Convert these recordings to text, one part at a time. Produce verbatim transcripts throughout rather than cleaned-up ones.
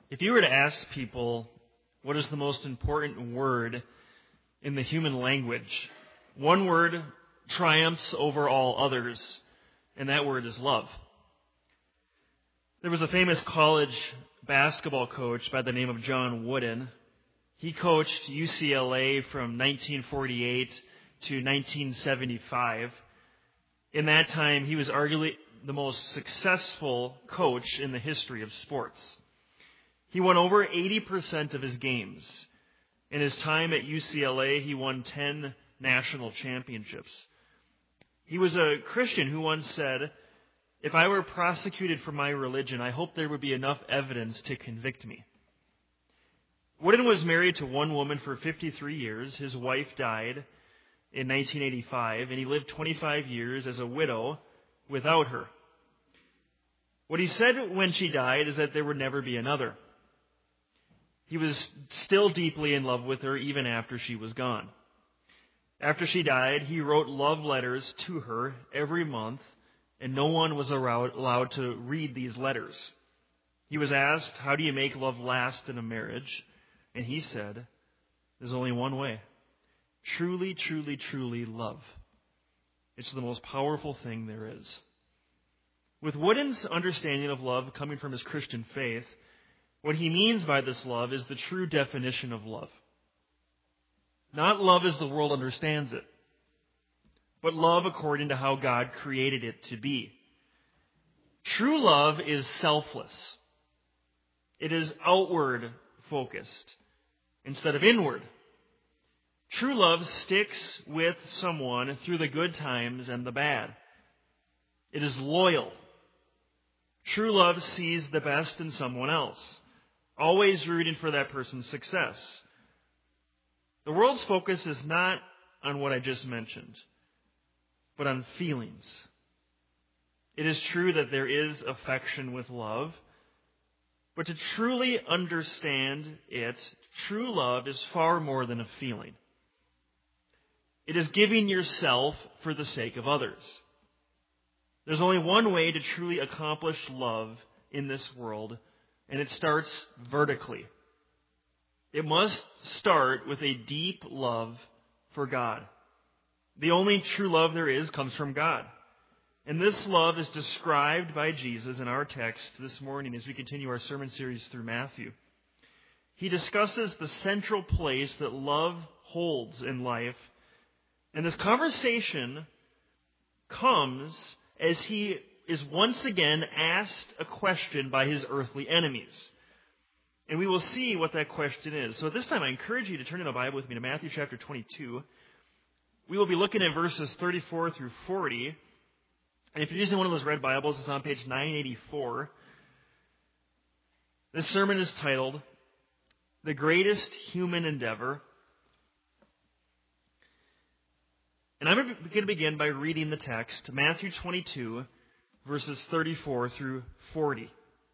If you were to ask people what is the most important word in the human language, one word triumphs over all others, and that word is love. There was a famous college basketball coach by the name of John Wooden. He coached U C L A from nineteen forty-eight to nineteen seventy-five. In that time, he was arguably the most successful coach in the history of sports. He won over eighty percent of his games. In his time at U C L A, he won ten national championships. He was a Christian who once said, "If I were prosecuted for my religion, I hope there would be enough evidence to convict me." Wooden was married to one woman for fifty-three years. His wife died in nineteen eighty-five, and he lived twenty-five years as a widow without her. What he said when she died is that there would never be another. He was still deeply in love with her even after she was gone. After she died, he wrote love letters to her every month, and no one was allowed to read these letters. He was asked, "How do you make love last in a marriage?" And he said, "There's only one way. Truly, truly, truly love. It's the most powerful thing there is." With Wooden's understanding of love coming from his Christian faith, what he means by this love is the true definition of love. Not love as the world understands it, but love according to how God created it to be. True love is selfless. It is outward focused instead of inward. True love sticks with someone through the good times and the bad. It is loyal. True love sees the best in someone else, always rooting for that person's success. The world's focus is not on what I just mentioned, but on feelings. It is true that there is affection with love, but to truly understand it, true love is far more than a feeling. It is giving yourself for the sake of others. There's only one way to truly accomplish love in this world, and it starts vertically. It must start with a deep love for God. The only true love there is comes from God. And this love is described by Jesus in our text this morning as we continue our sermon series through Matthew. He discusses the central place that love holds in life. And this conversation comes as he is once again asked a question by his earthly enemies. And we will see what that question is. So at this time, I encourage you to turn in a Bible with me to Matthew chapter twenty-two. We will be looking at verses thirty-four through forty. And if you're using one of those red Bibles, it's on page nine eighty-four. This sermon is titled, "The Greatest Human Endeavor." And I'm going to begin by reading the text, Matthew twenty-two, verses thirty-four through forty.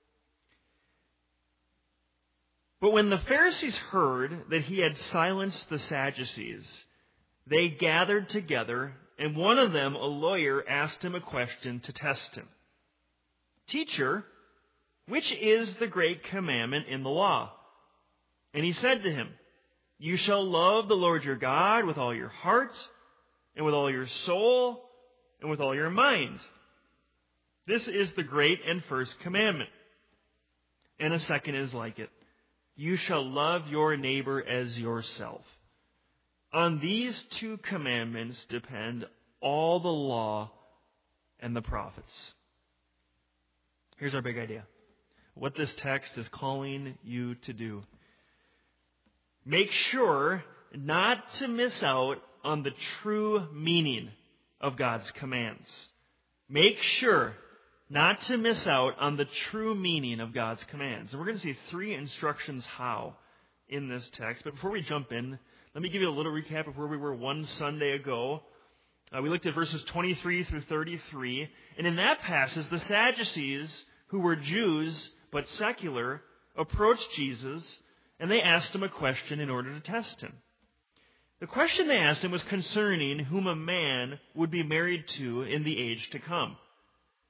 "But when the Pharisees heard that he had silenced the Sadducees, they gathered together, and one of them, a lawyer, asked him a question to test him. 'Teacher, which is the great commandment in the law?' And he said to him, 'You shall love the Lord your God with all your heart, and with all your soul, and with all your mind. This is the great and first commandment. And a second is like it. You shall love your neighbor as yourself. On these two commandments depend all the law and the prophets.'" Here's our big idea. What this text is calling you to do. Make sure not to miss out on the true meaning of God's commands. Make sure not to miss out on the true meaning of God's commands. And we're going to see three instructions how in this text. But before we jump in, let me give you a little recap of where we were one Sunday ago. Uh, we looked at verses twenty-three through thirty-three. And in that passage, the Sadducees, who were Jews but secular, approached Jesus and they asked him a question in order to test him. The question they asked him was concerning whom a man would be married to in the age to come.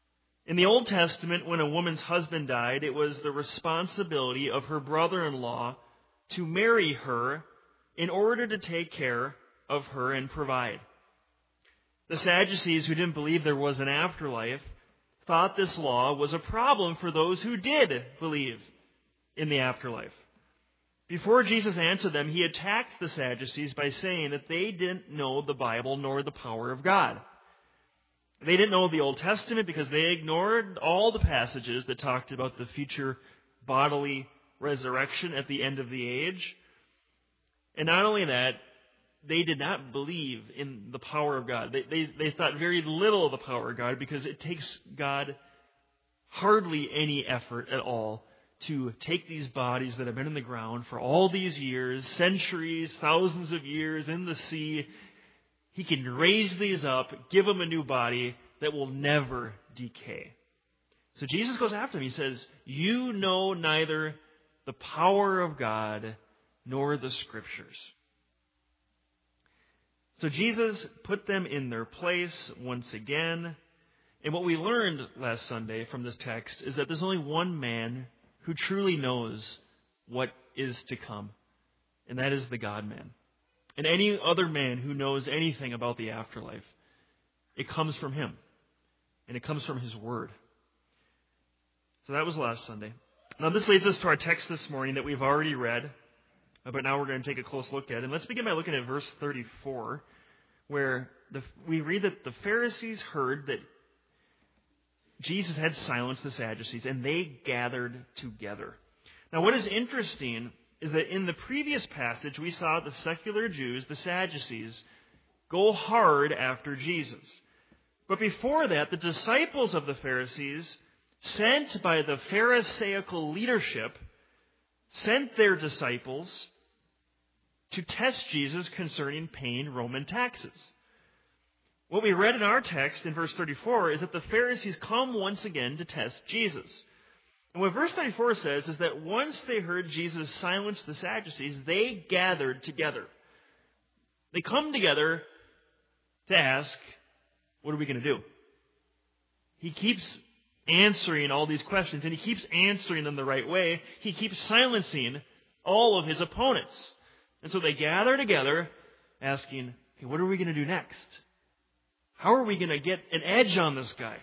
In the Old Testament, when a woman's husband died, it was the responsibility of her brother-in-law to marry her in order to take care of her and provide. The Sadducees, who didn't believe there was an afterlife, thought this law was a problem for those who did believe in the afterlife. Before Jesus answered them, he attacked the Sadducees by saying that they didn't know the Bible nor the power of God. They didn't know the Old Testament because they ignored all the passages that talked about the future bodily resurrection at the end of the age. And not only that, they did not believe in the power of God. They, they, they thought very little of the power of God because it takes God hardly any effort at all to take these bodies that have been in the ground for all these years, centuries, thousands of years in the sea. He can raise these up, give them a new body that will never decay. So Jesus goes after them. He says, you know neither the power of God nor the Scriptures. So Jesus put them in their place once again. And what we learned last Sunday from this text is that there's only one man who truly knows what is to come, and that is the God-man. And any other man who knows anything about the afterlife, it comes from him. And it comes from his word. So that was last Sunday. Now this leads us to our text this morning that we've already read, but now we're going to take a close look at it. And let's begin by looking at verse thirty-four, where the, we read that the Pharisees heard that Jesus had silenced the Sadducees, and they gathered together. Now what is interesting is that in the previous passage, we saw the secular Jews, the Sadducees, go hard after Jesus. But before that, the disciples of the Pharisees, sent by the Pharisaical leadership, sent their disciples to test Jesus concerning paying Roman taxes. What we read in our text in verse thirty-four is that the Pharisees come once again to test Jesus. And what verse thirty-four says is that once they heard Jesus silence the Sadducees, they gathered together. They come together to ask, what are we going to do? He keeps answering all these questions, and he keeps answering them the right way. He keeps silencing all of his opponents. And so they gather together asking, okay, what are we going to do next? How are we going to get an edge on this guy?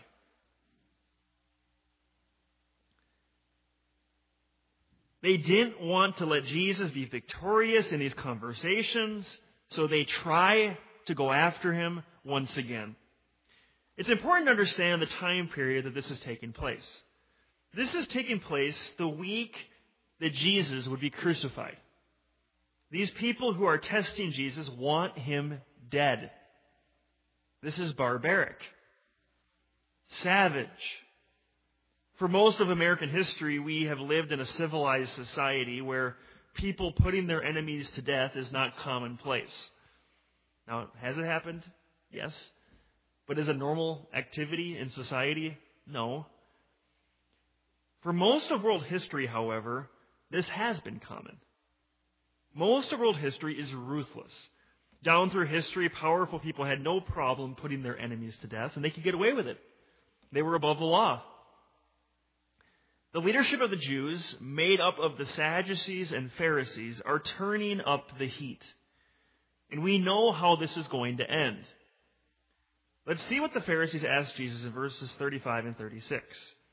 They didn't want to let Jesus be victorious in these conversations, so they try to go after him once again. It's important to understand the time period that this is taking place. This is taking place the week that Jesus would be crucified. These people who are testing Jesus want him dead. This is barbaric, savage. For most of American history, we have lived in a civilized society where people putting their enemies to death is not commonplace. Now, has it happened? Yes. But is it a normal activity in society? No. For most of world history, however, this has been common. Most of world history is ruthless. Down through history, powerful people had no problem putting their enemies to death, and they could get away with it. They were above the law. The leadership of the Jews, made up of the Sadducees and Pharisees, are turning up the heat. And we know how this is going to end. Let's see what the Pharisees asked Jesus in verses thirty-five and thirty-six.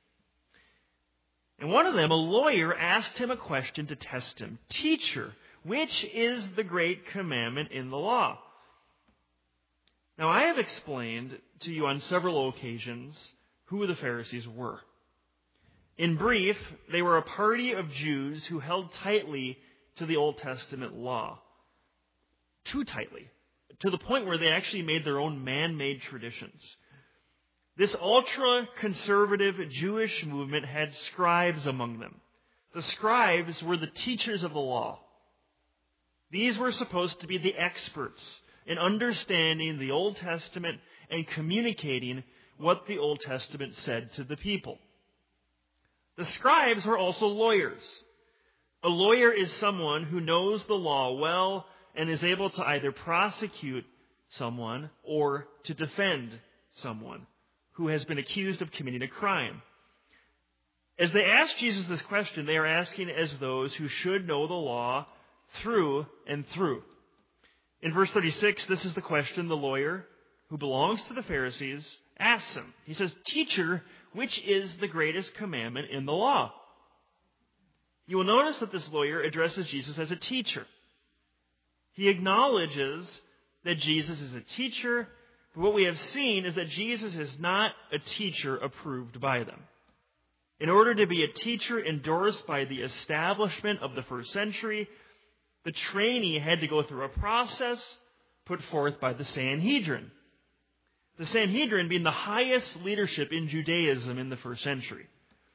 And one of them, a lawyer, asked him a question to test him. Teacher, which is the great commandment in the law? Now, I have explained to you on several occasions who the Pharisees were. In brief, they were a party of Jews who held tightly to the Old Testament law. Too tightly, to the point where they actually made their own man-made traditions. This ultra-conservative Jewish movement had scribes among them. The scribes were the teachers of the law. These were supposed to be the experts in understanding the Old Testament and communicating what the Old Testament said to the people. The scribes were also lawyers. A lawyer is someone who knows the law well and is able to either prosecute someone or to defend someone who has been accused of committing a crime. As they ask Jesus this question, they are asking as those who should know the law through and through. In verse thirty-six, this is the question the lawyer, who belongs to the Pharisees, asks him. He says, "Teacher, which is the greatest commandment in the law?" You will notice that this lawyer addresses Jesus as a teacher. He acknowledges that Jesus is a teacher, but what we have seen is that Jesus is not a teacher approved by them. In order to be a teacher endorsed by the establishment of the first century, the trainee had to go through a process put forth by the Sanhedrin. The Sanhedrin being the highest leadership in Judaism in the first century.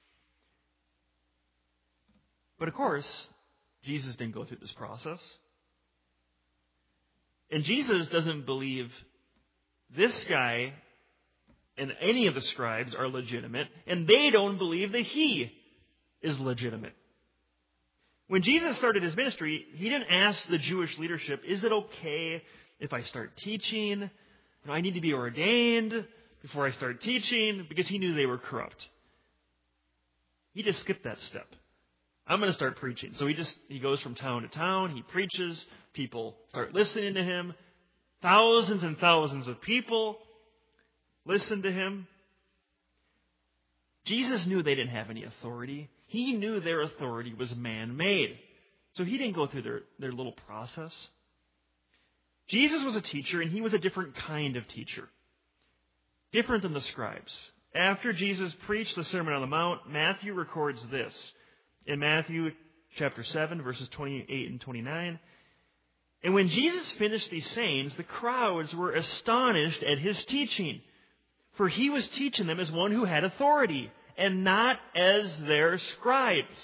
But of course, Jesus didn't go through this process. And Jesus doesn't believe this guy and any of the scribes are legitimate, and they don't believe that he is legitimate. When Jesus started his ministry, he didn't ask the Jewish leadership, "Is it okay if I start teaching? You know, I need to be ordained before I start teaching," because he knew they were corrupt. He just skipped that step. I'm going to start preaching. So he just he goes from town to town. He preaches. People start listening to him. Thousands and thousands of people listen to him. Jesus knew they didn't have any authority. He knew their authority was man-made. So he didn't go through their, their little process. Jesus was a teacher, and he was a different kind of teacher. Different than the scribes. After Jesus preached the Sermon on the Mount, Matthew records this. In Matthew chapter seven, verses twenty-eight and twenty-nine, "And when Jesus finished these sayings, the crowds were astonished at his teaching, for he was teaching them as one who had authority, and not as their scribes."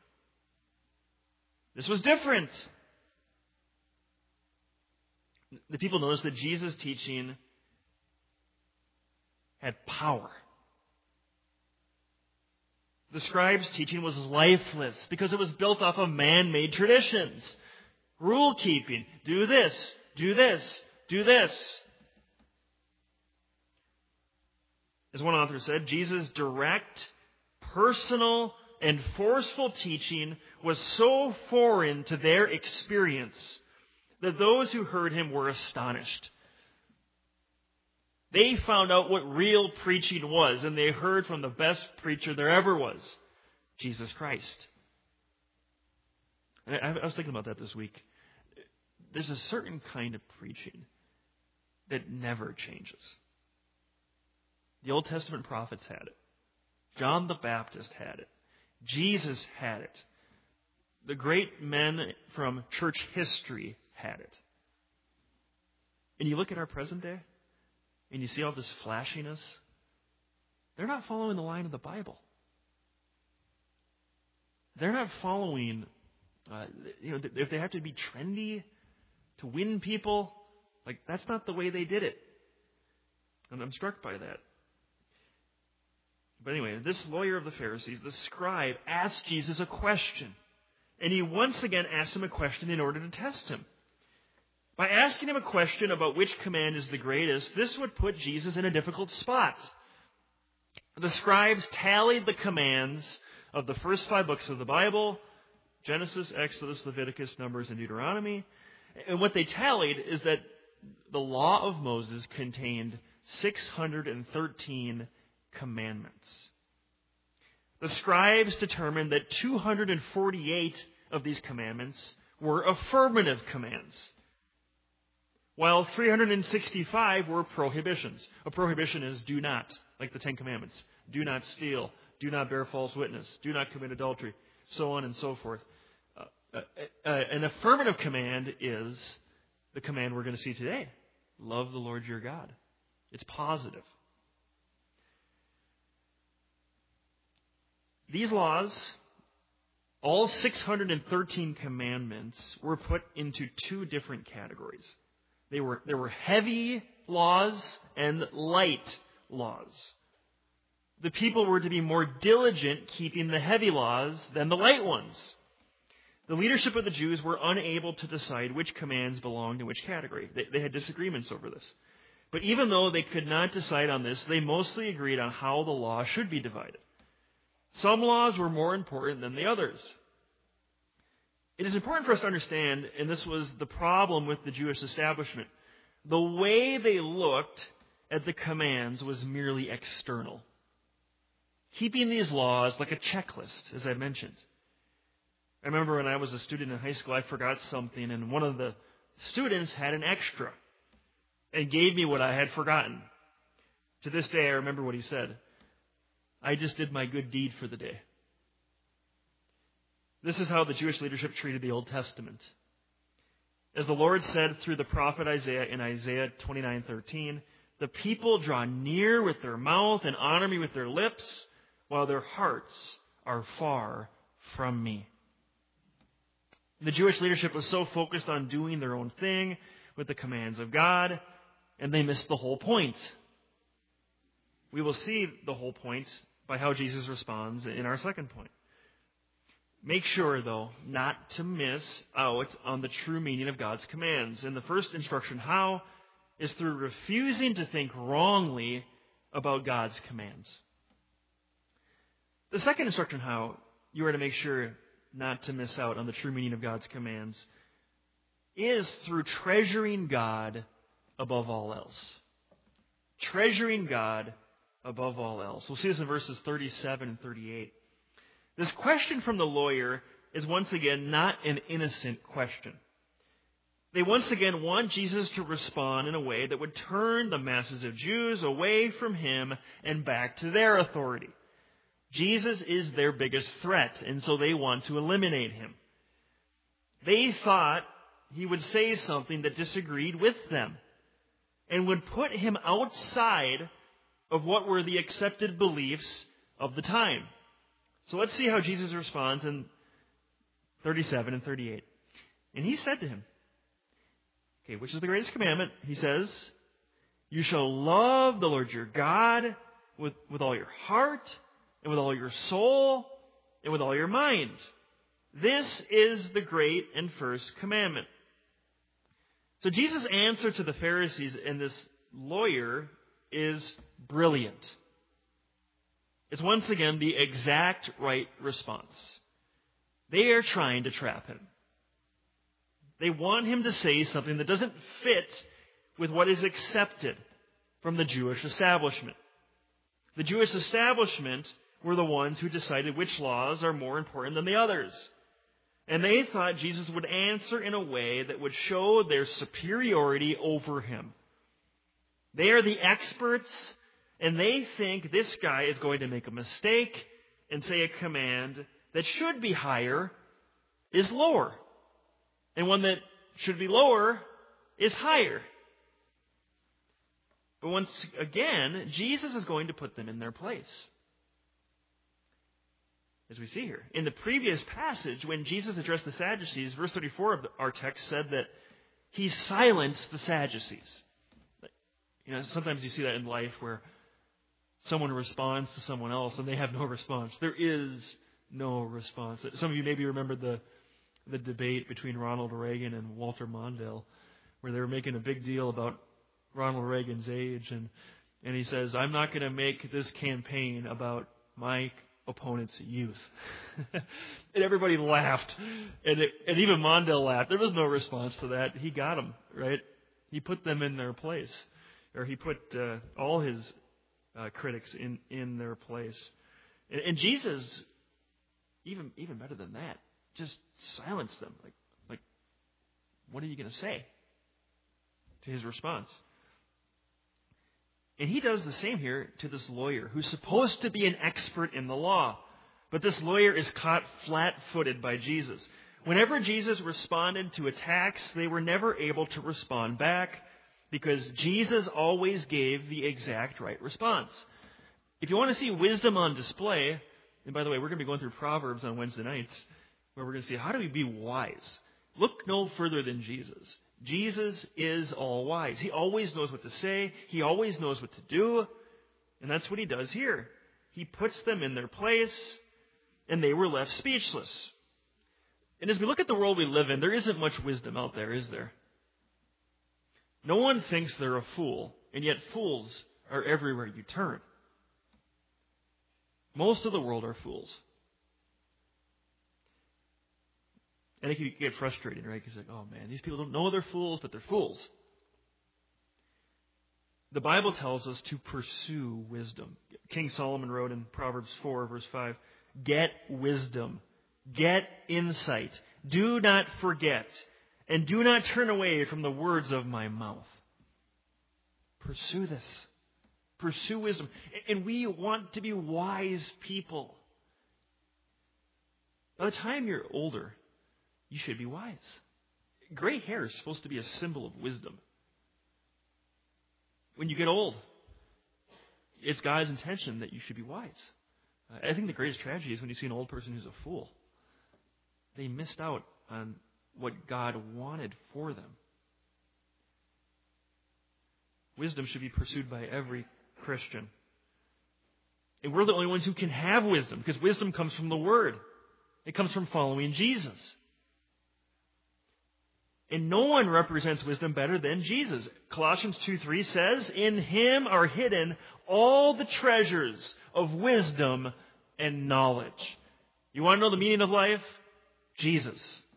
This was different. The people noticed that Jesus' teaching had power. The scribes' teaching was lifeless because it was built off of man-made traditions. Rule-keeping. Do this, do this, do this. As one author said, Jesus' direct, personal, and forceful teaching was so foreign to their experience that those who heard him were astonished. They found out what real preaching was, and they heard from the best preacher there ever was, Jesus Christ. And I was thinking about that this week. There's a certain kind of preaching that never changes. The Old Testament prophets had it. John the Baptist had it. Jesus had it. The great men from church history had it. And you look at our present day, and you see all this flashiness. They're not following the line of the Bible. They're not following, uh, you know, if they have to be trendy to win people, like that's not the way they did it. And I'm struck by that. But anyway, this lawyer of the Pharisees, the scribe, asked Jesus a question. And he once again asked him a question in order to test him. By asking him a question about which command is the greatest, this would put Jesus in a difficult spot. The scribes tallied the commands of the first five books of the Bible, Genesis, Exodus, Leviticus, Numbers, and Deuteronomy. And what they tallied is that the law of Moses contained six hundred thirteen commandments. The scribes determined that two hundred forty-eight of these commandments were affirmative commands, while three hundred sixty-five were prohibitions. A prohibition is do not, like the Ten Commandments. Do not steal. Do not bear false witness. Do not commit adultery. So on and so forth. Uh, uh, uh, an affirmative command is the command we're going to see today. Love the Lord your God. It's positive. These laws, all six hundred thirteen commandments, were put into two different categories. They were, there were heavy laws and light laws. The people were to be more diligent keeping the heavy laws than the light ones. The leadership of the Jews were unable to decide which commands belonged in which category. They, they had disagreements over this. But even though they could not decide on this, they mostly agreed on how the law should be divided. Some laws were more important than the others. It is important for us to understand, and this was the problem with the Jewish establishment, the way they looked at the commands was merely external. Keeping these laws like a checklist, as I mentioned. I remember when I was a student in high school, I forgot something, and one of the students had an extra and gave me what I had forgotten. To this day, I remember what he said. I just did my good deed for the day. This is how the Jewish leadership treated the Old Testament. As the Lord said through the prophet Isaiah in Isaiah twenty-nine thirteen, the people draw near with their mouth and honor me with their lips, while their hearts are far from me. The Jewish leadership was so focused on doing their own thing with the commands of God, and they missed the whole point. We will see the whole point by how Jesus responds in our second point. Make sure, though, not to miss out on the true meaning of God's commands. And the first instruction, how, is through refusing to think wrongly about God's commands. The second instruction, how, you are to make sure not to miss out on the true meaning of God's commands, is through treasuring God above all else. Treasuring God above all else. We'll see this in verses thirty-seven and thirty-eight. This question from the lawyer is once again not an innocent question. They once again want Jesus to respond in a way that would turn the masses of Jews away from him and back to their authority. Jesus is their biggest threat, and so they want to eliminate him. They thought he would say something that disagreed with them and would put him outside of what were the accepted beliefs of the time. So let's see how Jesus responds in thirty-seven and thirty-eight. And he said to him, okay, which is the greatest commandment? He says, you shall love the Lord your God with, with all your heart and with all your soul and with all your mind. This is the great and first commandment. So Jesus' answer to the Pharisees and this lawyer is brilliant. It's once again the exact right response. They are trying to trap him. They want him to say something that doesn't fit with what is accepted from the Jewish establishment. The Jewish establishment were the ones who decided which laws are more important than the others. And they thought Jesus would answer in a way that would show their superiority over him. They are the experts, and they think this guy is going to make a mistake and say a command that should be higher is lower. And one that should be lower is higher. But once again, Jesus is going to put them in their place. As we see here. In the previous passage, when Jesus addressed the Sadducees, verse thirty-four of our text said that he silenced the Sadducees. You know, sometimes you see that in life where someone responds to someone else and they have no response. There is no response. Some of you maybe remember the the debate between Ronald Reagan and Walter Mondale, where they were making a big deal about Ronald Reagan's age, and and he says, I'm not going to make this campaign about my opponent's youth. And everybody laughed. And, it, and even Mondale laughed. There was no response to that. He got them, right? He put them in their place. Or he put uh, all his uh, critics in, in their place. And, and Jesus, even even better than that, just silenced them. Like, like, what are you going to say to his response? And he does the same here to this lawyer who's supposed to be an expert in the law. But this lawyer is caught flat-footed by Jesus. Whenever Jesus responded to attacks, they were never able to respond back because Jesus always gave the exact right response. If you want to see wisdom on display, and by the way, we're going to be going through Proverbs on Wednesday nights, where we're going to see how do we be wise. Look no further than Jesus. Jesus is all wise. He always knows what to say. He always knows what to do. And that's what he does here. He puts them in their place, and they were left speechless. And as we look at the world we live in, there isn't much wisdom out there, is there? No one thinks they're a fool and yet fools are everywhere you turn. Most of the world are fools. And it can get frustrating, right? Because like, oh man, these people don't know they're fools, but they're fools. The Bible tells us to pursue wisdom. King Solomon wrote in Proverbs four, verse five, "Get wisdom, get insight. Do not forget, and do not turn away from the words of my mouth." Pursue this. Pursue wisdom. And we want to be wise people. By the time you're older, you should be wise. Gray hair is supposed to be a symbol of wisdom. When you get old, it's God's intention that you should be wise. I think the greatest tragedy is when you see an old person who's a fool. They missed out on what God wanted for them. Wisdom should be pursued by every Christian. And we're the only ones who can have wisdom, because wisdom comes from the Word. It comes from following Jesus. And no one represents wisdom better than Jesus. Colossians two three says, "In Him are hidden all the treasures of wisdom and knowledge." You want to know the meaning of life? Jesus.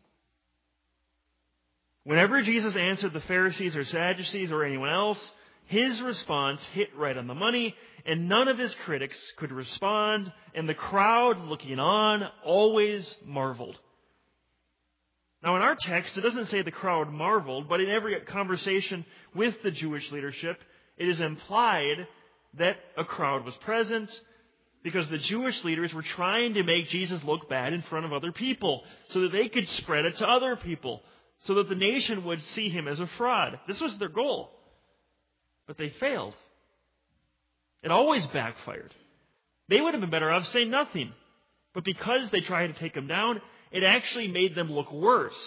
Whenever Jesus answered the Pharisees or Sadducees or anyone else, His response hit right on the money, and none of His critics could respond, and the crowd looking on always marveled. Now in our text, it doesn't say the crowd marveled, but in every conversation with the Jewish leadership, it is implied that a crowd was present because the Jewish leaders were trying to make Jesus look bad in front of other people so that they could spread it to other people, so that the nation would see Him as a fraud. This was their goal. But they failed. It always backfired. They would have been better off saying nothing. But because they tried to take Him down, it actually made them look worse.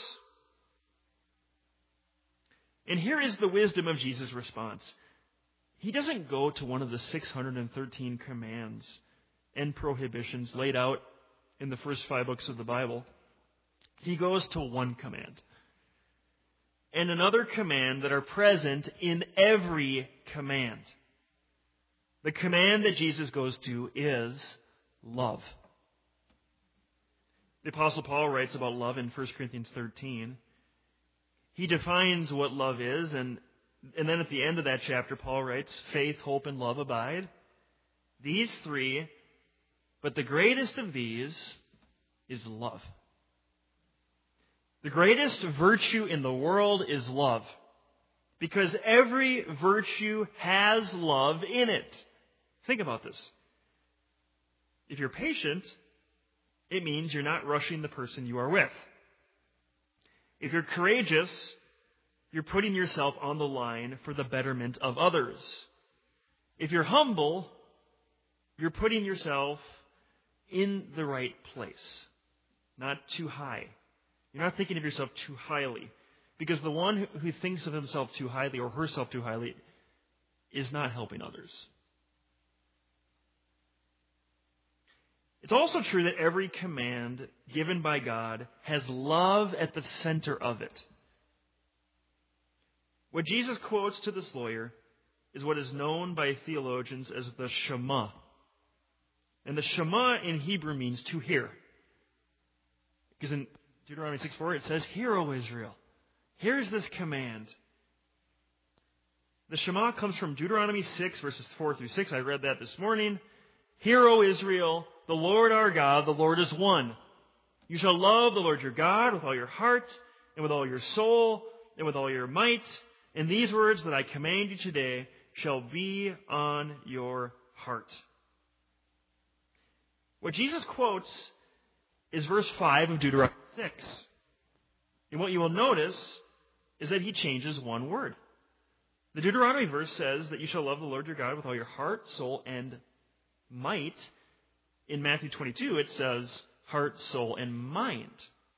And here is the wisdom of Jesus' response. He doesn't go to one of the six hundred thirteen commands and prohibitions laid out in the first five books of the Bible. He goes to one command. And another command that are present in every command. The command that Jesus goes to is love. The Apostle Paul writes about love in First Corinthians thirteen. He defines what love is, and, and then at the end of that chapter, Paul writes, faith, hope, and love abide. These three, but the greatest of these is love. The greatest virtue in the world is love, because every virtue has love in it. Think about this. If you're patient, it means you're not rushing the person you are with. If you're courageous, you're putting yourself on the line for the betterment of others. If you're humble, you're putting yourself in the right place, not too high. You're not thinking of yourself too highly, because the one who thinks of himself too highly or herself too highly is not helping others. It's also true that every command given by God has love at the center of it. What Jesus quotes to this lawyer is what is known by theologians as the Shema. And the Shema in Hebrew means to hear. Because in Deuteronomy six four it says, "Hear, O Israel. Here's this command." The Shema comes from Deuteronomy six, verses four through six. I read that this morning. "Hear, O Israel, the Lord our God, the Lord is one. You shall love the Lord your God with all your heart, and with all your soul, and with all your might. And these words that I command you today shall be on your heart." What Jesus quotes is verse five of Deuteronomy six. And what you will notice is that he changes one word. The Deuteronomy verse says that you shall love the Lord your God with all your heart, soul, and might. In Matthew twenty-two, it says heart, soul, and mind.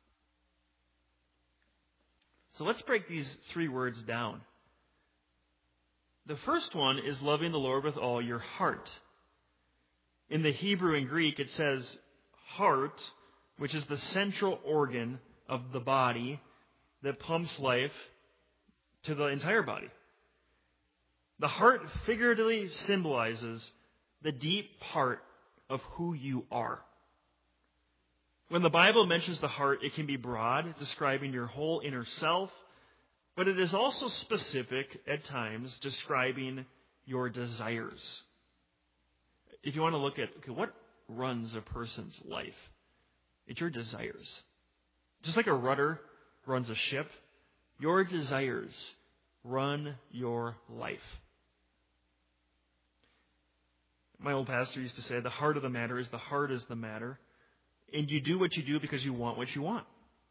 So let's break these three words down. The first one is loving the Lord with all your heart. In the Hebrew and Greek, it says heart, which is the central organ of the body that pumps life to the entire body. The heart figuratively symbolizes the deep part of who you are. When the Bible mentions the heart, it can be broad, describing your whole inner self, but it is also specific at times, describing your desires. If you want to look at, okay, what runs a person's life? It's your desires. Just like a rudder runs a ship, your desires run your life. My old pastor used to say, the heart of the matter is the heart is the matter. And you do what you do because you want what you want.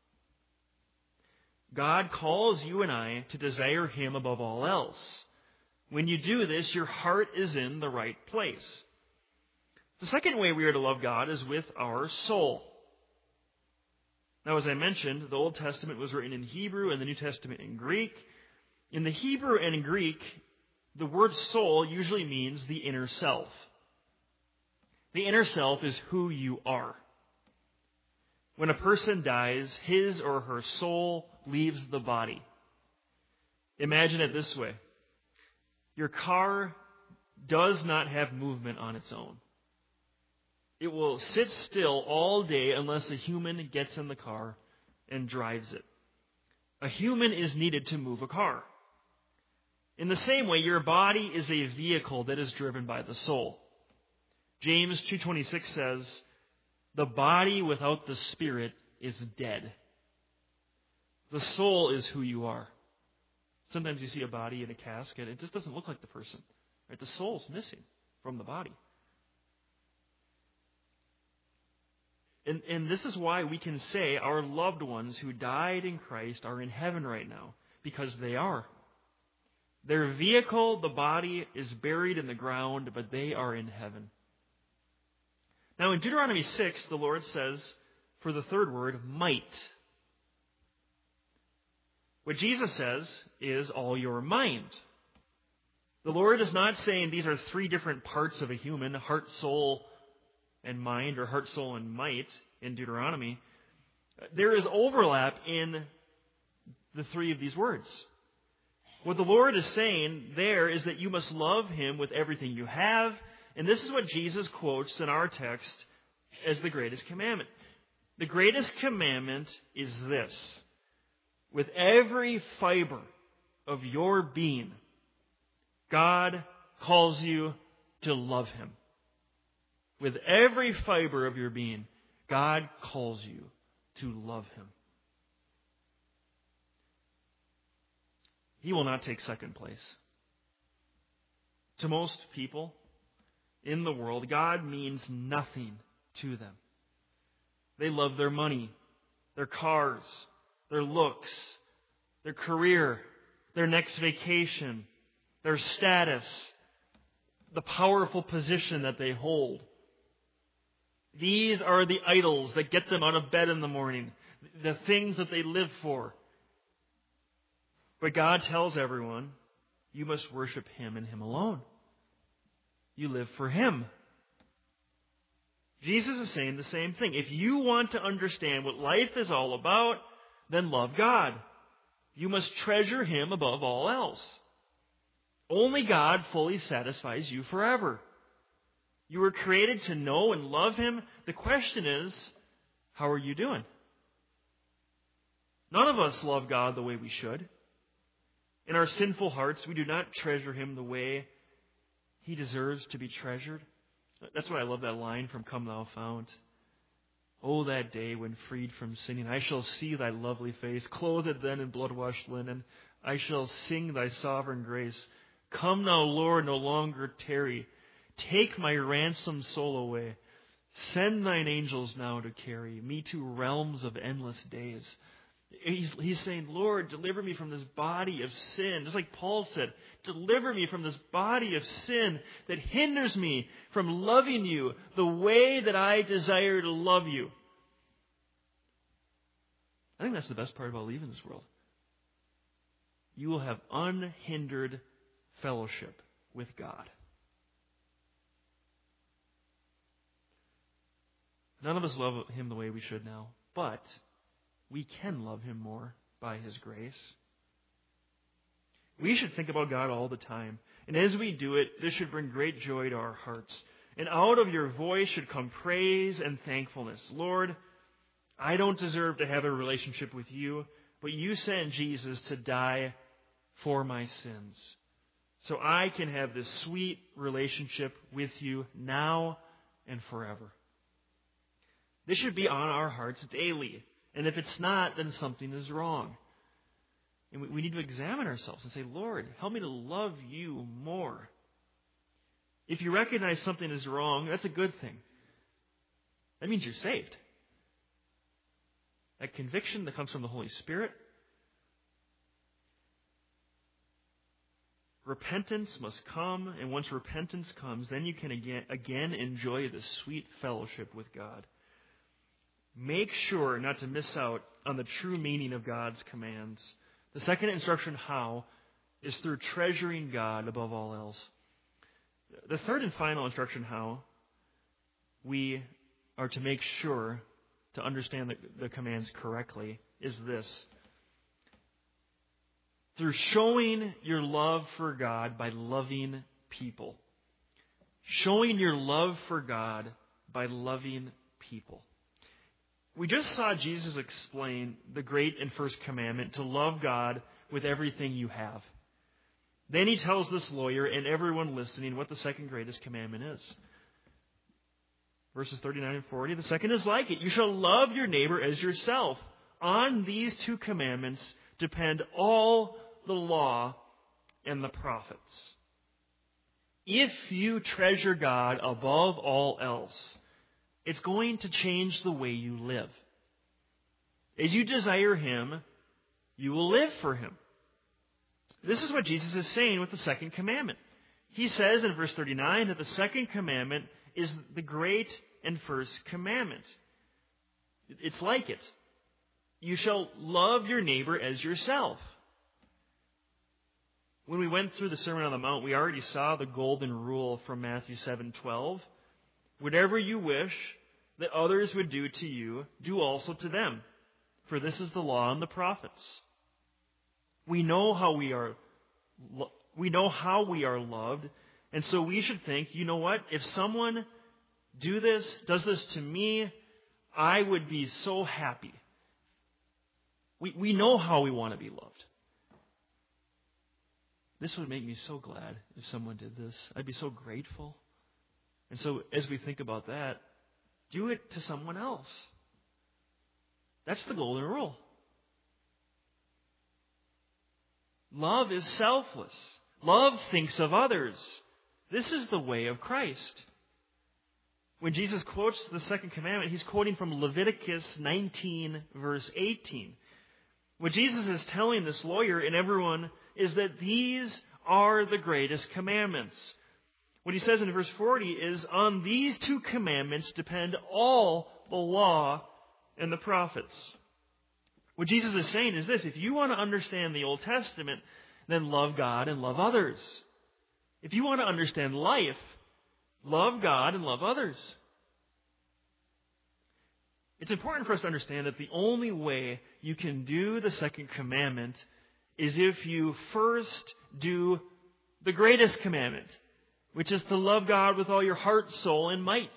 God calls you and I to desire Him above all else. When you do this, your heart is in the right place. The second way we are to love God is with our soul. Now, as I mentioned, the Old Testament was written in Hebrew and the New Testament in Greek. In the Hebrew and in Greek, the word soul usually means the inner self. The inner self is who you are. When a person dies, his or her soul leaves the body. Imagine it this way. Your car does not have movement on its own. It will sit still all day unless a human gets in the car and drives it. A human is needed to move a car. In the same way, your body is a vehicle that is driven by the soul. James two twenty-six says, the body without the spirit is dead. The soul is who you are. Sometimes you see a body in a casket, it just doesn't look like the person. Right? The soul's missing from the body. And, and this is why we can say our loved ones who died in Christ are in heaven right now, because they are. Their vehicle, the body, is buried in the ground, but they are in heaven. Now in Deuteronomy six, the Lord says, for the third word, might. What Jesus says is all your mind. The Lord is not saying these are three different parts of a human, heart, soul, and mind, or heart, soul, and might in Deuteronomy. There is overlap in the three of these words. What the Lord is saying there is that you must love Him with everything you have. And this is what Jesus quotes in our text as the greatest commandment. The greatest commandment is this. With every fiber of your being, God calls you to love Him. With every fiber of your being, God calls you to love Him. He will not take second place. To most people in the world, God means nothing to them. They love their money, their cars, their looks, their career, their next vacation, their status, the powerful position that they hold. These are the idols that get them out of bed in the morning, the things that they live for. But God tells everyone, you must worship Him and Him alone. You live for Him. Jesus is saying the same thing. If you want to understand what life is all about, then love God. You must treasure Him above all else. Only God fully satisfies you forever. You were created to know and love Him. The question is, how are you doing? None of us love God the way we should. In our sinful hearts, we do not treasure Him the way He deserves to be treasured. That's why I love that line from Come Thou Fount. Oh, that day when freed from sinning, I shall see Thy lovely face, clothed then in blood-washed linen. I shall sing Thy sovereign grace. Come now, Lord, no longer tarry. Take my ransomed soul away. Send Thine angels now to carry me to realms of endless days. He's, he's saying, Lord, deliver me from this body of sin. Just like Paul said, deliver me from this body of sin that hinders me from loving You the way that I desire to love You. I think that's the best part about leaving this world. You will have unhindered fellowship with God. None of us love Him the way we should now, but we can love Him more by His grace. We should think about God all the time. And as we do it, this should bring great joy to our hearts. And out of your voice should come praise and thankfulness. Lord, I don't deserve to have a relationship with you, but you sent Jesus to die for my sins. So I can have this sweet relationship with you now and forever. This should be on our hearts daily. And if it's not, then something is wrong. And we need to examine ourselves and say, Lord, help me to love you more. If you recognize something is wrong, that's a good thing. That means you're saved. That conviction that comes from the Holy Spirit. Repentance must come, and once repentance comes, then you can again, again enjoy the sweet fellowship with God. Make sure not to miss out on the true meaning of God's commands. The second instruction, how, is through treasuring God above all else. The third and final instruction, how, we are to make sure to understand the, the commands correctly, is this. Through showing your love for God by loving people. Showing your love for God by loving people. We just saw Jesus explain the great and first commandment, to love God with everything you have. Then he tells this lawyer and everyone listening what the second greatest commandment is. Verses thirty-nine and forty, the second is like it. You shall love your neighbor as yourself. On these two commandments depend all the law and the prophets. If you treasure God above all else, it's going to change the way you live. As you desire Him, you will live for Him. This is what Jesus is saying with the second commandment. He says in verse thirty-nine that the second commandment is the great and first commandment. It's like it. You shall love your neighbor as yourself. When we went through the Sermon on the Mount, we already saw the golden rule from Matthew seven twelve. Whatever you wish that others would do to you, do also to them. For this is the law and the prophets. We know how we are, we know how we are loved, and so we should think, you know what? If someone do this, does this to me, I would be so happy. We we know how we want to be loved. This would make me so glad if someone did this. I'd be so grateful. And so as we think about that, do it to someone else. That's the golden rule. Love is selfless. Love thinks of others. This is the way of Christ. When Jesus quotes the second commandment, he's quoting from Leviticus nineteen, verse eighteen. What Jesus is telling this lawyer and everyone is that these are the greatest commandments. What he says in verse forty is, on these two commandments depend all the law and the prophets. What Jesus is saying is this: if you want to understand the Old Testament, then love God and love others. If you want to understand life, love God and love others. It's important for us to understand that the only way you can do the second commandment is if you first do the greatest commandment, which is to love God with all your heart, soul, and might.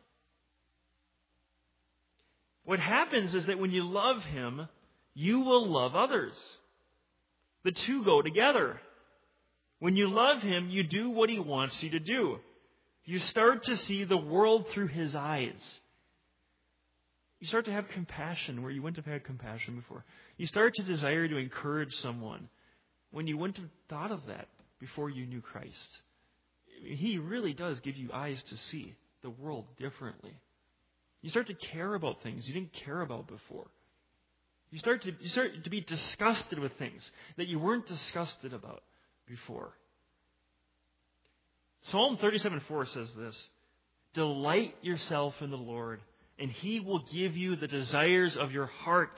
What happens is that when you love Him, you will love others. The two go together. When you love Him, you do what He wants you to do. You start to see the world through His eyes. You start to have compassion where you wouldn't have had compassion before. You start to desire to encourage someone when you wouldn't have thought of that before you knew Christ. He really does give you eyes to see the world differently. You start to care about things you didn't care about before. You start to you start to be disgusted with things that you weren't disgusted about before. Psalm thirty-seven four says this: delight yourself in the Lord, and He will give you the desires of your heart.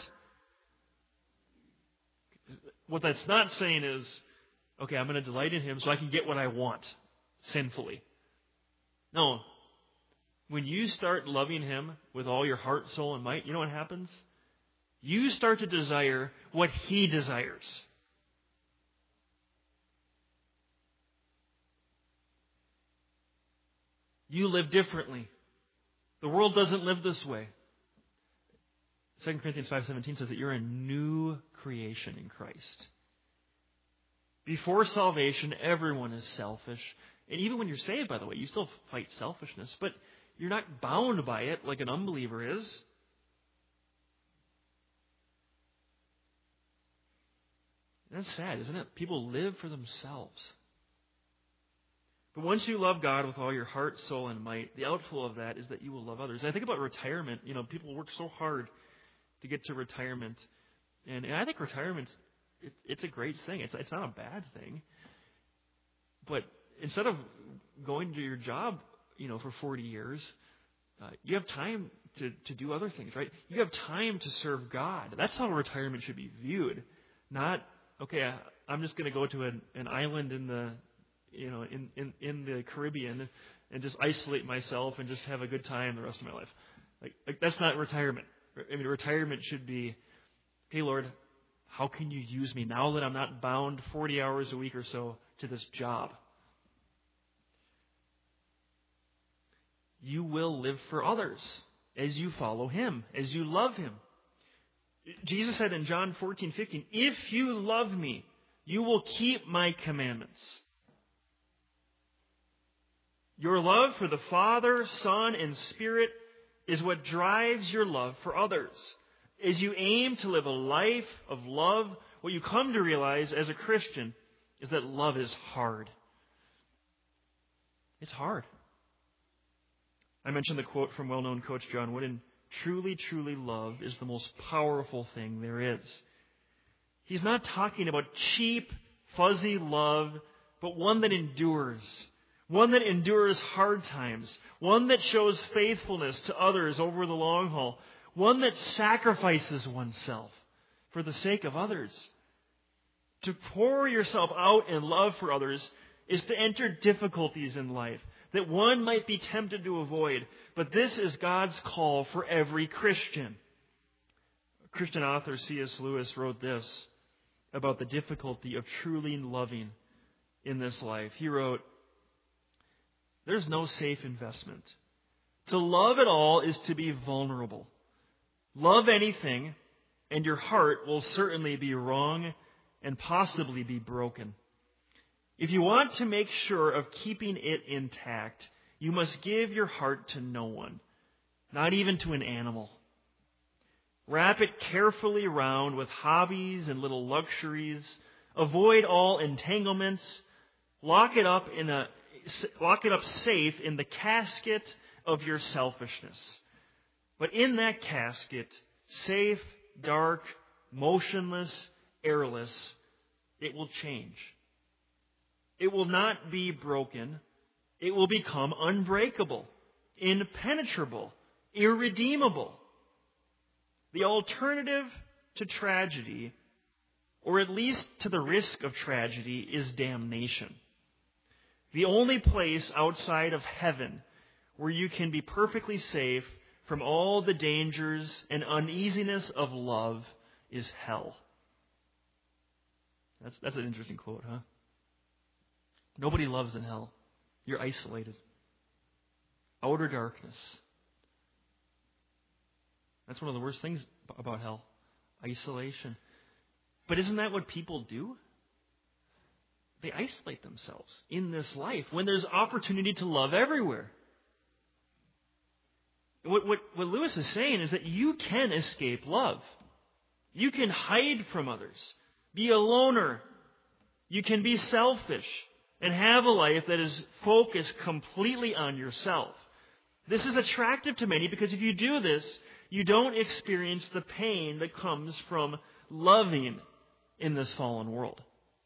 What that's not saying is, okay, I'm going to delight in Him so I can get what I want sinfully. No. When you start loving Him with all your heart, soul, and might, you know what happens? You start to desire what He desires. You live differently. The world doesn't live this way. Second Corinthians five seventeen says that you're a new creation in Christ. Before salvation, everyone is selfish. And even when you're saved, by the way, you still fight selfishness. But you're not bound by it like an unbeliever is. That's sad, isn't it? People live for themselves. But once you love God with all your heart, soul, and might, the outflow of that is that you will love others. And I think about retirement. You know, people work so hard to get to retirement. And, and I think retirement, it, it's a great thing. It's, it's not a bad thing. But instead of going to your job, you know, for forty years, uh, you have time to, to do other things, right? You have time to serve God. That's how retirement should be viewed. Not, okay, I'm just going to go to an, an island in the, you know, in, in, in the Caribbean and just isolate myself and just have a good time the rest of my life. Like, like that's not retirement. I mean, retirement should be, hey, Lord, how can you use me now that I'm not bound forty hours a week or so to this job? You will live for others as you follow Him, as you love Him. Jesus said in John fourteen fifteen, if you love me, you will keep my commandments. Your love for the Father, Son, and Spirit is what drives your love for others. As you aim to live a life of love, what you come to realize as a Christian is that love is hard. It's hard. I mentioned the quote from well-known coach John Wooden, truly, truly love is the most powerful thing there is. He's not talking about cheap, fuzzy love, but one that endures. One that endures hard times. One that shows faithfulness to others over the long haul. One that sacrifices oneself for the sake of others. To pour yourself out in love for others is to enter difficulties in life that one might be tempted to avoid. But this is God's call for every Christian. Christian author C S Lewis wrote this about the difficulty of truly loving in this life. He wrote, there's no safe investment. To love at all is to be vulnerable. Love anything, and your heart will certainly be wrong and possibly be broken. If you want to make sure of keeping it intact, you must give your heart to no one, not even to an animal. Wrap it carefully round with hobbies and little luxuries. Avoid all entanglements. Lock it up in a lock it up safe in the casket of your selfishness. But in that casket, safe, dark, motionless, airless, it will change. It will not be broken. It will become unbreakable, impenetrable, irredeemable. The alternative to tragedy, or at least to the risk of tragedy, is damnation. The only place outside of heaven where you can be perfectly safe from all the dangers and uneasiness of love is hell. That's, that's an interesting quote, huh? Nobody loves in hell. You're isolated. Outer darkness. That's one of the worst things about hell. Isolation. But isn't that what people do? They isolate themselves in this life when there's opportunity to love everywhere. What, what, what Lewis is saying is that you can escape love. You can hide from others. Be a loner. You can be selfish and have a life that is focused completely on yourself. This is attractive to many because if you do this, you don't experience the pain that comes from loving in this fallen world.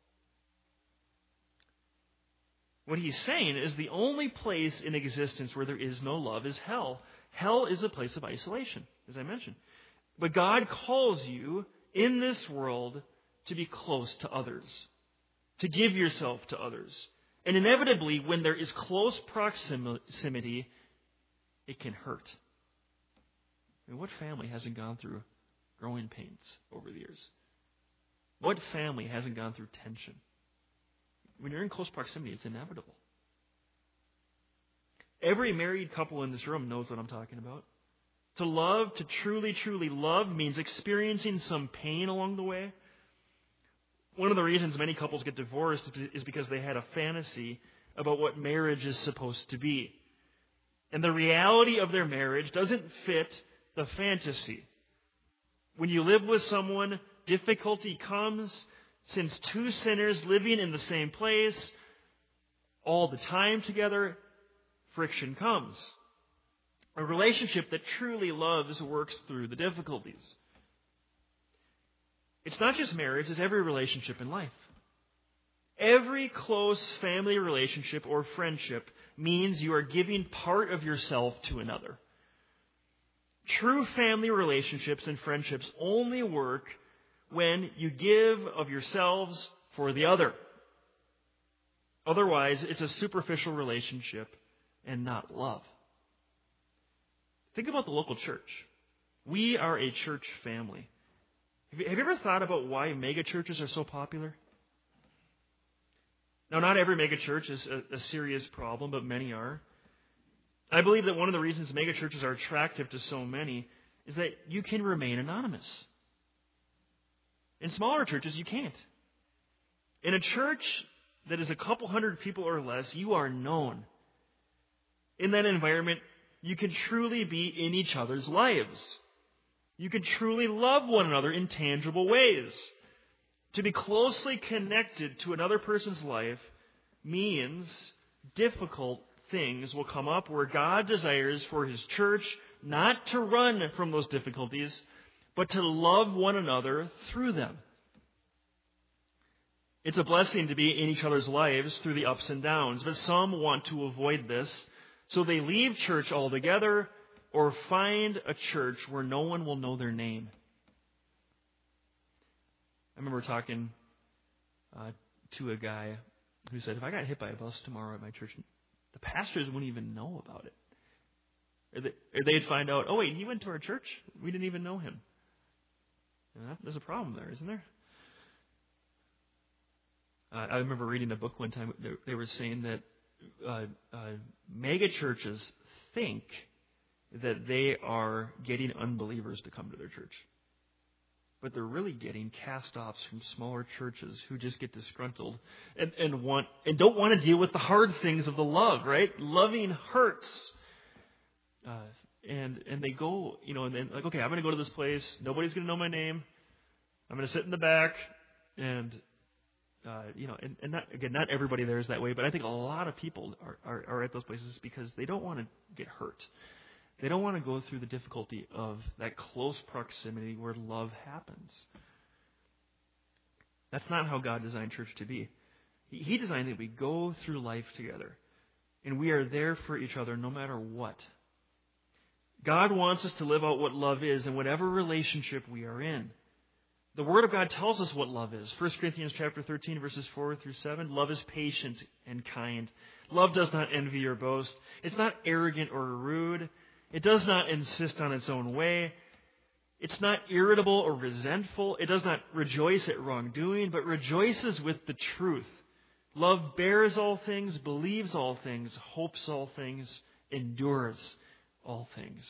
What he's saying is the only place in existence where there is no love is hell. Hell is a place of isolation, as I mentioned. But God calls you in this world to be close to others, to give yourself to others. And inevitably, when there is close proximity, it can hurt. I mean, what family hasn't gone through growing pains over the years? What family hasn't gone through tension? When you're in close proximity, it's inevitable. Every married couple in this room knows what I'm talking about. To love, to truly, truly love, means experiencing some pain along the way. One of the reasons many couples get divorced is because they had a fantasy about what marriage is supposed to be. And the reality of their marriage doesn't fit the fantasy. When you live with someone, difficulty comes. Since two sinners living in the same place all the time together, friction comes. A relationship that truly loves works through the difficulties. It's not just marriage, it's every relationship in life. Every close family relationship or friendship means you are giving part of yourself to another. True family relationships and friendships only work when you give of yourselves for the other. Otherwise, it's a superficial relationship and not love. Think about the local church. We are a church family. Have you, have you ever thought about why mega churches are so popular? Now, not every mega church is a, a serious problem, but many are. I believe that one of the reasons mega churches are attractive to so many is that you can remain anonymous. In smaller churches, you can't. In a church that is a couple hundred people or less, you are known. In that environment, you can truly be in each other's lives. You can truly love one another in tangible ways. To be closely connected to another person's life means difficult things will come up where God desires for His church not to run from those difficulties, but to love one another through them. It's a blessing to be in each other's lives through the ups and downs, but some want to avoid this, so they leave church altogether or find a church where no one will know their name. I remember talking uh, to a guy who said, if I got hit by a bus tomorrow at my church, the pastors wouldn't even know about it. Or, they, or they'd find out, oh wait, he went to our church? We didn't even know him. You know, there's a problem there, isn't there? Uh, I remember reading a book one time. They, they were saying that uh, uh, mega churches think that they are getting unbelievers to come to their church. But they're really getting cast-offs from smaller churches who just get disgruntled and, and want and don't want to deal with the hard things of the love, right? Loving hurts. Uh, and and they go, you know, and then like, okay, I'm going to go to this place. Nobody's going to know my name. I'm going to sit in the back. And, uh, you know, and, and not, again, not everybody there is that way, but I think a lot of people are, are, are at those places because they don't want to get hurt. They don't want to go through the difficulty of that close proximity where love happens. That's not how God designed church to be. He designed that we go through life together, and we are there for each other no matter what. God wants us to live out what love is in whatever relationship we are in. The Word of God tells us what love is. First Corinthians chapter thirteen, verses four through seven. Love is patient and kind. Love does not envy or boast. It's not arrogant or rude. It does not insist on its own way. It's not irritable or resentful. It does not rejoice at wrongdoing, but rejoices with the truth. Love bears all things, believes all things, hopes all things, endures all things.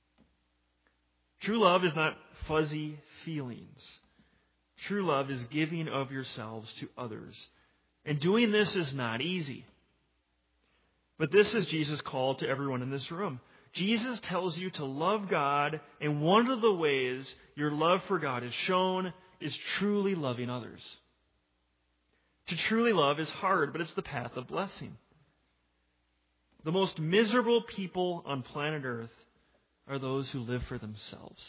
True love is not fuzzy feelings. True love is giving of yourselves to others. And doing this is not easy. But this is Jesus' call to everyone in this room. Jesus tells you to love God, and one of the ways your love for God is shown is truly loving others. To truly love is hard, but it's the path of blessing. The most miserable people on planet Earth are those who live for themselves.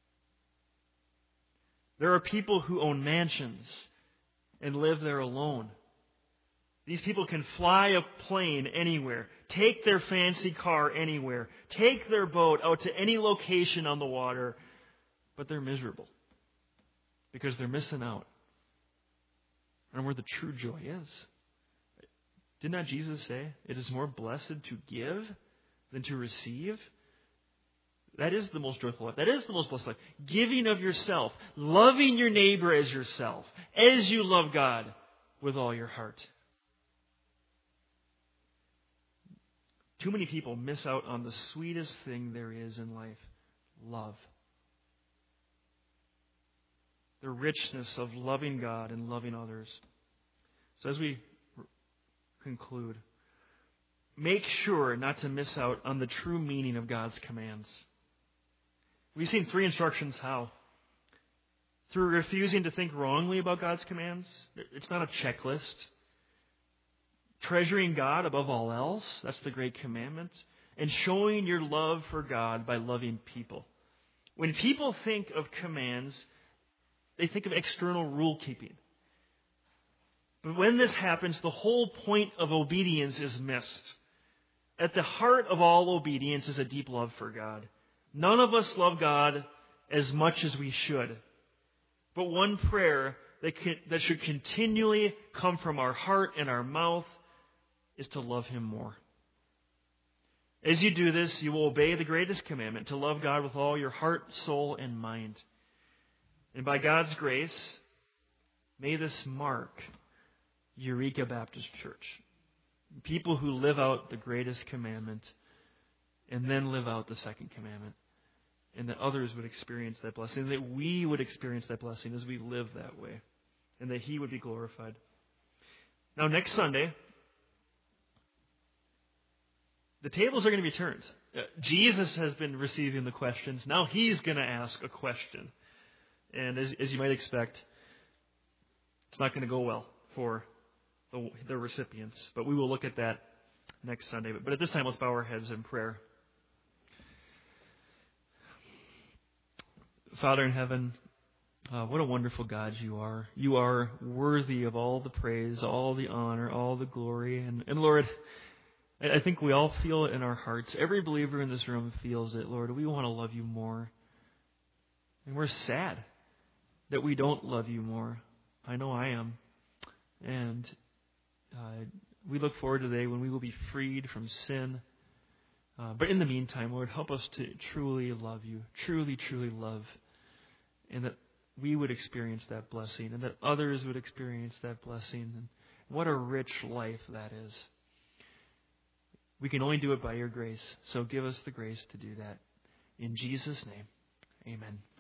There are people who own mansions and live there alone. These people can fly a plane anywhere, take their fancy car anywhere, take their boat out to any location on the water, but they're miserable because they're missing out on where the true joy is. Did not Jesus say, it is more blessed to give than to receive? That is the most joyful life. That is the most blessed life. Giving of yourself, loving your neighbor as yourself, as you love God with all your heart. Too many people miss out on the sweetest thing there is in life, love. The richness of loving God and loving others. So as we conclude, make sure not to miss out on the true meaning of God's commands. We've seen three instructions how. Through refusing to think wrongly about God's commands. It's not a checklist. Treasuring God above all else. That's the great commandment. And showing your love for God by loving people. When people think of commands, they think of external rule keeping. But when this happens, the whole point of obedience is missed. At the heart of all obedience is a deep love for God. None of us love God as much as we should. But one prayer that, can, that should continually come from our heart and our mouth is to love Him more. As you do this, you will obey the greatest commandment, to love God with all your heart, soul, and mind. And by God's grace, may this mark Eureka Baptist Church. People who live out the greatest commandment and then live out the second commandment. And that others would experience that blessing. And that we would experience that blessing as we live that way. And that He would be glorified. Now next Sunday, the tables are going to be turned. Uh, Jesus has been receiving the questions. Now He's going to ask a question. And as, as you might expect, it's not going to go well for the, the recipients. But we will look at that next Sunday. But, but at this time, let's bow our heads in prayer. Father in heaven, uh, what a wonderful God you are. You are worthy of all the praise, all the honor, all the glory. And, and Lord, I, I think we all feel it in our hearts. Every believer in this room feels it, Lord. We want to love you more. And we're sad that we don't love you more. I know I am. And uh, we look forward to the day when we will be freed from sin. Uh, but in the meantime, Lord, help us to truly love you, truly, truly love, and that we would experience that blessing, and that others would experience that blessing. And what a rich life that is. We can only do it by your grace, so give us the grace to do that. In Jesus' name, amen.